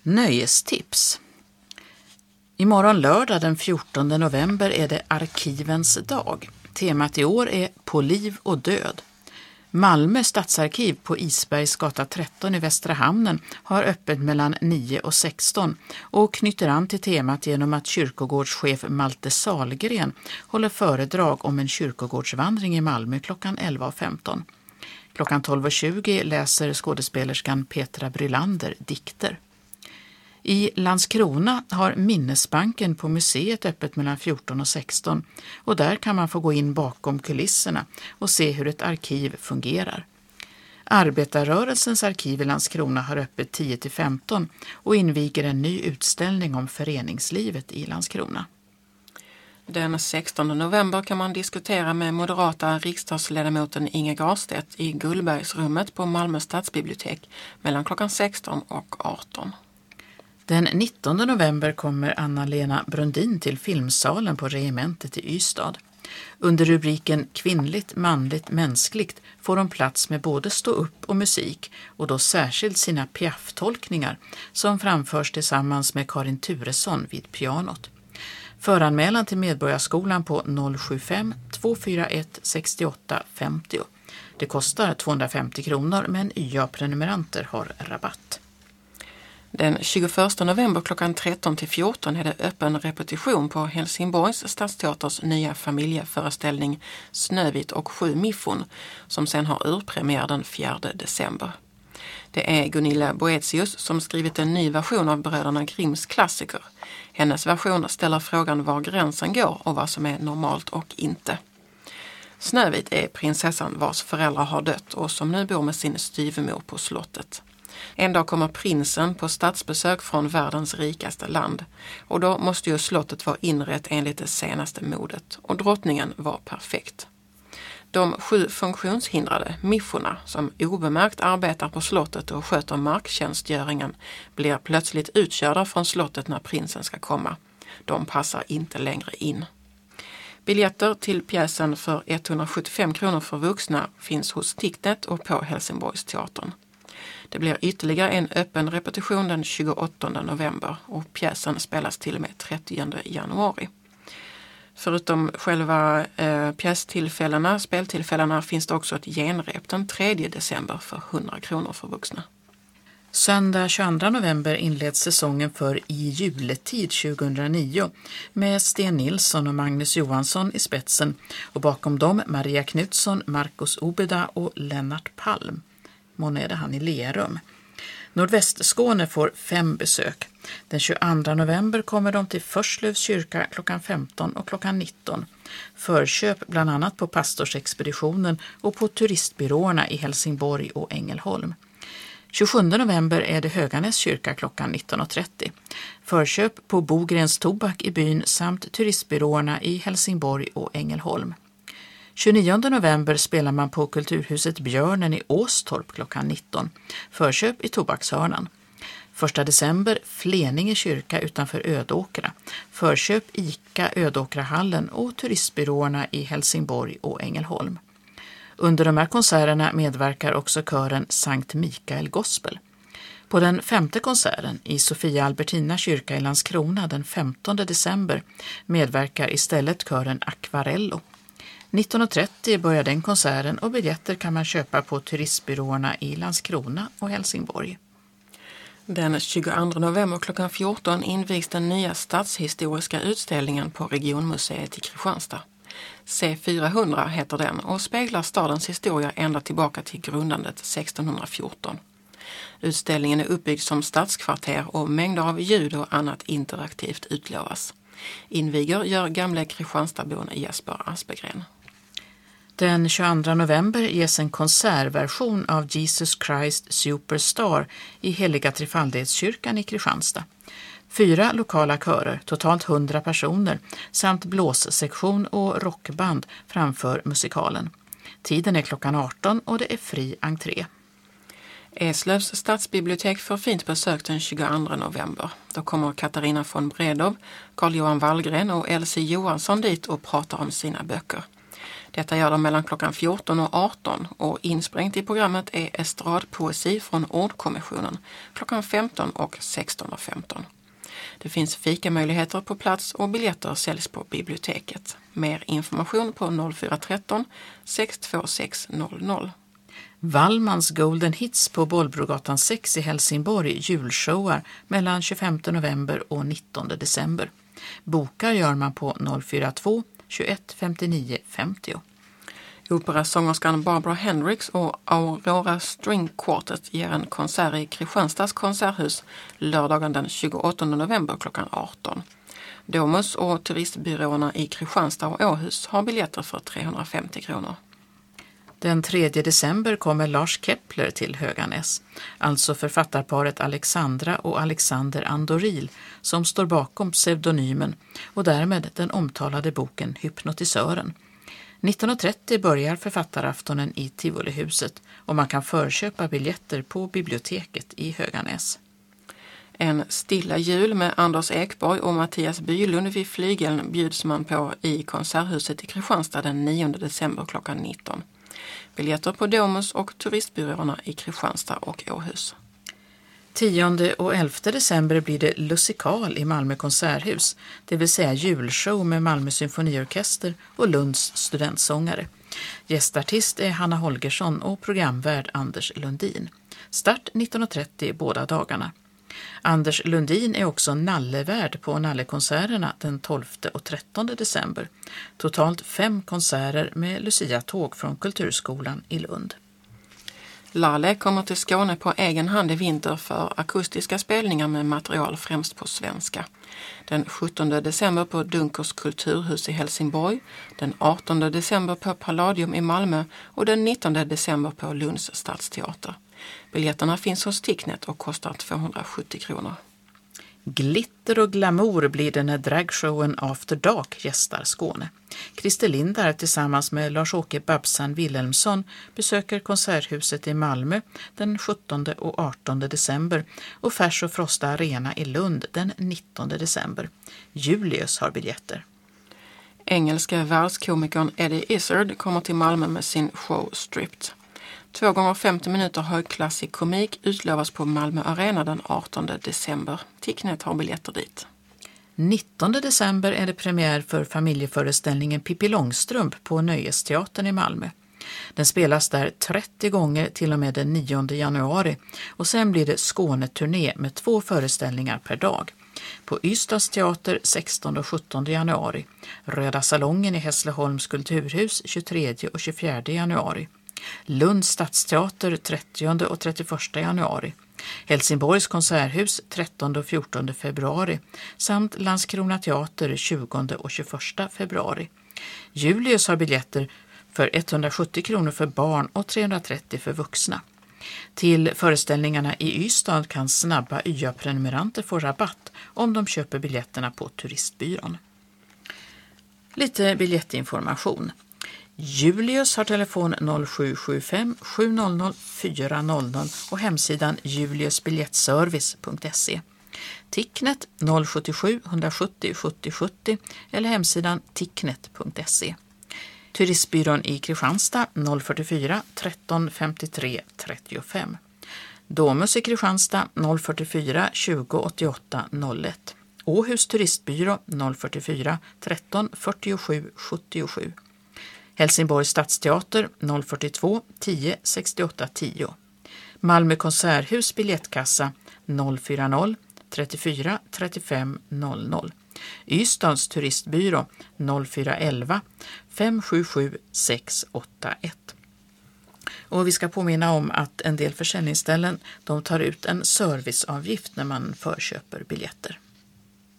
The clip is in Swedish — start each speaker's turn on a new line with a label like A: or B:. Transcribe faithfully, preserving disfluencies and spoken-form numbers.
A: Nöjestips. Imorgon lördag den fjortonde november är det Arkivens dag. Temat i år är På liv och död. Malmö stadsarkiv på Isbergsgata tretton i Västra hamnen har öppet mellan nio och sexton och knyter an till temat genom att kyrkogårdschef Malte Salgren håller föredrag om en kyrkogårdsvandring i Malmö klockan elva och femton. Klockan tolv och tjugo läser skådespelerskan Petra Brylander dikter. I Landskrona har Minnesbanken på museet öppet mellan fjorton och sexton och där kan man få gå in bakom kulisserna och se hur ett arkiv fungerar. Arbetarrörelsens arkiv i Landskrona har öppet tio till femton och inviger en ny utställning om föreningslivet i Landskrona.
B: Den sextonde november kan man diskutera med moderata riksdagsledamoten Inge Garstedt i Gullbergsrummet på Malmö stadsbibliotek mellan klockan sexton och arton.
A: Den nittonde november kommer Anna-Lena Brundin till filmsalen på regementet i Ystad. Under rubriken Kvinnligt, manligt, mänskligt får hon plats med både stå upp och musik och då särskilt sina Piaf-tolkningar som framförs tillsammans med Karin Turesson vid pianot. Föranmälan till Medborgarskolan på noll sju fem två fyra ett sex åtta fem noll. Det kostar tvåhundrafemtio kronor men Y A-prenumeranter har rabatt.
B: Den tjugoförsta november klockan tretton till fjorton är det öppen repetition på Helsingborgs stadsteaters nya familjeföreställning Snövit och sju miffon som sen har urpremiär den fjärde december. Det är Gunilla Boetius som skrivit en ny version av Bröderna Grimms klassiker. Hennes version ställer frågan var gränsen går och vad som är normalt och inte. Snövit är prinsessan vars föräldrar har dött och som nu bor med sin styvmor på slottet. En dag kommer prinsen på statsbesök från världens rikaste land och då måste ju slottet vara inrett enligt det senaste modet och drottningen var perfekt. De sju funktionshindrade mifforna som obemärkt arbetar på slottet och sköter marktjänstgöringen blir plötsligt utkörda från slottet när prinsen ska komma. De passar inte längre in. Biljetter till pjäsen för etthundrasjuttiofem kronor för vuxna finns hos Ticknet och på Helsingborgs teatern. Det blir ytterligare en öppen repetition den tjugoåttonde november och pjäsen spelas till och med trettionde januari. Förutom själva eh, pjästillfällena, speltillfällena finns det också ett genrep den tredje december för hundra kronor för vuxna.
A: Söndag tjugoandra november inleds säsongen för I juletid tjugohundranio med Sten Nilsson och Magnus Johansson i spetsen och bakom dem Maria Knutsson, Marcus Obeda och Lennart Palm. Månne är det han i Lerum. Nordvästskåne får fem besök. Den tjugoandra november kommer de till Förslövs kyrka klockan femton och klockan nitton. Förköp bland annat på pastorsexpeditionen och på turistbyråerna i Helsingborg och Ängelholm. tjugosjunde november är det Höganäs kyrka klockan nitton och trettio. Förköp på Bogrens tobak i byn samt turistbyråerna i Helsingborg och Ängelholm. tjugonionde november spelar man på Kulturhuset Björnen i Åstorp klockan nitton. Förköp i Tobakshörnan. första december Fleninge kyrka utanför Ödåkra. Förköp Ica Ödåkrahallen och turistbyråerna i Helsingborg och Ängelholm. Under de här konserterna medverkar också kören Sankt Mikael Gospel. På den femte konserten i Sofia Albertina kyrka i Landskrona den femtonde december medverkar istället kören Aquarello. nitton och trettio börjar den konserten och biljetter kan man köpa på turistbyråerna i Landskrona och Helsingborg.
B: Den tjugoandra november klockan fjorton invigs den nya stadshistoriska utställningen på Regionmuseet i Kristianstad. C fyrahundra heter den och speglar stadens historia ända tillbaka till grundandet sextonhundrafjorton. Utställningen är uppbyggd som stadskvarter och mängder av ljud och annat interaktivt utlovas. Inviger gör gamla Kristianstadbon Jesper Aspegren.
A: Den tjugoandra november ges en konsertversion av Jesus Christ Superstar i Heliga Trefaldighetskyrkan i Kristianstad. Fyra lokala körer, totalt hundra personer, samt blåssektion och rockband framför musikalen. Tiden är klockan arton och det är fri entré.
B: Eslövs stadsbibliotek får fint besök den tjugoandra november. Då kommer Katarina von Bredow, Carl-Johan Wallgren och Elsie Johansson dit och pratar om sina böcker. Detta gör de mellan klockan fjorton och arton och insprängt i programmet är estradpoesi från Ordkommissionen klockan femton och sexton och femton. Det finns fikamöjligheter på plats och biljetter säljs på biblioteket. Mer information på noll fyra ett tre sex två sex noll noll.
A: Wallmans Golden Hits på Bollbrogatan sex i Helsingborg julshowar mellan tjugofemte november och nittonde december. Bokar gör man på noll fyra två tjugoett femtionio femtio.
B: Operasångerskan Barbara Hendricks och Aurora String Quartet ger en konsert i Kristianstads konserthus lördagen den tjugoåttonde november klockan arton. Domus och turistbyråerna i Kristianstad och Åhus har biljetter för trehundrafemtio kronor.
A: Den tredje december kommer Lars Kepler till Höganäs, alltså författarparet Alexandra och Alexander Andoril som står bakom pseudonymen och därmed den omtalade boken Hypnotisören. nitton trettio börjar författaraftonen i Tivolihuset och man kan förköpa biljetter på biblioteket i Höganäs.
B: En stilla jul med Anders Ekborg och Mattias Bylund vid Flygeln bjuds man på i Konserthuset i Kristianstad den nionde december klockan nitton. Biljetter på Domus och turistbyråerna i Kristianstad och Åhus.
A: tionde och elfte december blir det Lusikal i Malmö konserthus, det vill säga julshow med Malmö symfoniorkester och Lunds studentsångare. Gästartist är Hanna Holgersson och programvärd Anders Lundin. Start nitton trettio båda dagarna. Anders Lundin är också nallevärd på Nallekonserterna den tolfte och trettonde december. Totalt fem konserter med Lucia-tåg från Kulturskolan i Lund.
B: Lalle kommer till Skåne på egen hand i vinter för akustiska spelningar med material främst på svenska. Den sjuttonde december på Dunkers kulturhus i Helsingborg, den artonde december på Palladium i Malmö och den nittonde december på Lunds stadsteater. Biljetterna finns hos Ticknet och kostar tvåhundrasjuttio kronor.
A: Glitter och glamour blir det när dragshowen After Dark gästar Skåne. Christer Lindar tillsammans med Lars-Åke Babsan Wilhelmsson besöker Konserthuset i Malmö den sjuttonde och artonde december och Färs och Frosta Arena i Lund den nittonde december. Julius har biljetter.
B: Engelska världskomikern Eddie Izzard kommer till Malmö med sin show Stripped. Två gånger femtio minuter högklassig komik utlovas på Malmö Arena den artonde december. Ticknet har biljetter dit.
A: nittonde december är det premiär för familjeföreställningen Pippi Långstrump på Nöjesteatern i Malmö. Den spelas där trettio gånger till och med den nionde januari och sen blir det Skåneturné med två föreställningar per dag. På Ystads teater sextonde och sjuttonde januari, Röda salongen i Hässleholms kulturhus tjugotredje och tjugofjärde januari. Lunds stadsteater trettionde och trettioförsta januari, Helsingborgs konserthus trettonde och fjortonde februari samt Landskrona teater tjugonde och tjugoförsta februari. Julius har biljetter för etthundrasjuttio kronor för barn och trehundratrettio för vuxna. Till föreställningarna i Ystad kan snabba Y A-prenumeranter få rabatt om de köper biljetterna på turistbyrån. Lite biljettinformation. Julius har telefon noll sju sju fem sju noll noll fyra noll noll och hemsidan juliusbiljettservice punkt se. Ticknet noll sju sju ett sju noll sjuttio sjuttio eller hemsidan ticknet punkt se. Turistbyrån i Kristianstad noll fyrtiofyra tretton femtiotre trettiofem. Domus i Kristianstad noll fyrtiofyra tjugo åttioåtta noll ett. Åhus turistbyrå noll fyrtiofyra tretton fyrtiosju sjuttiosju. Helsingborgs stadsteater noll fyrtiotvå tio sextioåtta tio. Malmö konserthus biljettkassa noll fyrtio trettiofyra trettiofem noll noll. Ystads turistbyrå noll fyra elva fem sju sju sex åtta ett. Och vi ska påminna om att en del försäljningsställen de tar ut en serviceavgift när man förköper biljetter.